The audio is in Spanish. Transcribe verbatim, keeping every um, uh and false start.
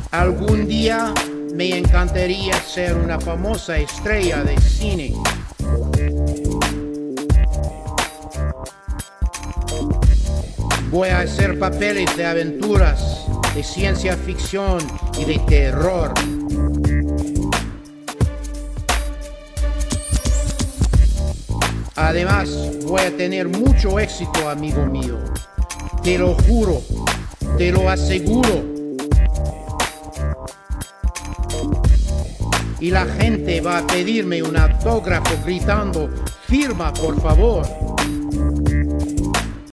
Algún día me encantaría ser una famosa estrella de cine. Voy a hacer papeles de aventuras, de ciencia ficción y de terror. Además, voy a tener mucho éxito, amigo mío. Te lo juro, te lo aseguro. Y la gente va a pedirme un autógrafo gritando, firma, por favor.